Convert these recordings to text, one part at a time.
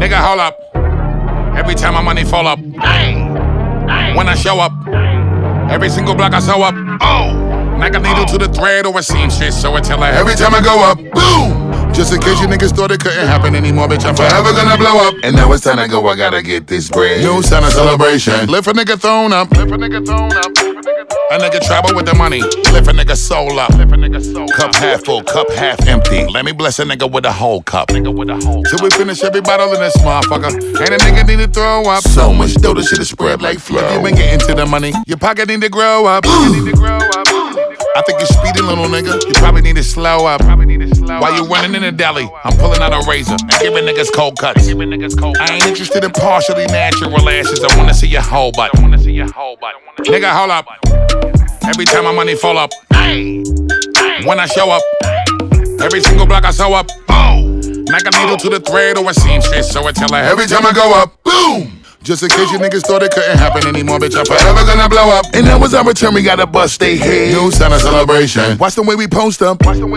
Nigga, hold up. Every time my money fall up. When I show up. Every single block I sew up. Like a needle to the thread or a seamstress. So it till like every time I go up. Boom! Just in case you niggas thought it couldn't happen anymore, bitch, I'm forever gonna blow up. And now it's time to go, I gotta get this bread. New sign of celebration. Lift a nigga thrown up. Lift a nigga thrown up. A nigga travel with the money. Lift a nigga soul up. Lift a nigga soul cup half full, cup half empty. Let me bless a nigga with a whole cup. Till we finish every bottle in this motherfucker. Ain't a nigga need to throw up. So much dough, this shit is spread like flow. If you been getting to the money, your pocket need to grow up. I think you're speeding, little nigga. You probably need to slow up. While you running in the deli, I'm pulling out a razor and giving niggas cold cuts. I ain't interested in partially natural lashes. I wanna see your whole butt. Nigga, hold up. Every time my money fall up. When I show up. Every single block I sew up. Like a needle to the thread or a seamstress. So it till like every time I go up. Boom! Just in case you niggas thought it couldn't happen anymore, bitch, I'm forever gonna blow up. And now it's our return, we gotta bust they head. New sign of celebration. Watch the way we post up.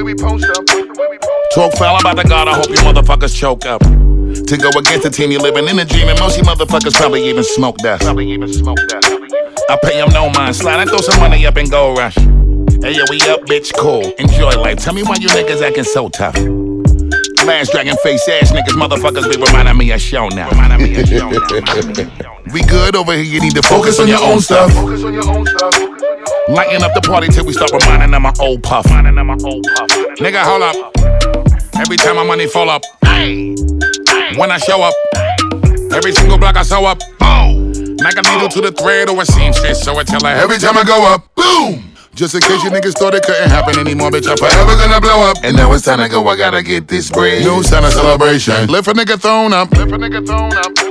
Talk foul about the God, I hope you motherfuckers choke up. To go against the team, you living in a dream, and most you motherfuckers probably even smoke that. I pay them no mind, slide, I throw some money up and go rush. Hey, yo, we up, bitch, cool. Enjoy life, tell me why you niggas acting so tough. Last dragon face ass niggas, motherfuckers be reminding me of show now. We good over here, you need to focus on your own stuff. Lighten up the party till we start reminding them my old puff. Nigga, hold up. Every time my money fall up. When I show up. Every single block I sew up. Like a needle to the thread or a seamstress. So it till like every time I go up. Boom! Just in case you niggas thought it couldn't happen anymore, bitch, I'm forever gonna blow up. And now it's time to go, I gotta get this bread. New sign of celebration. Lift a nigga thrown up.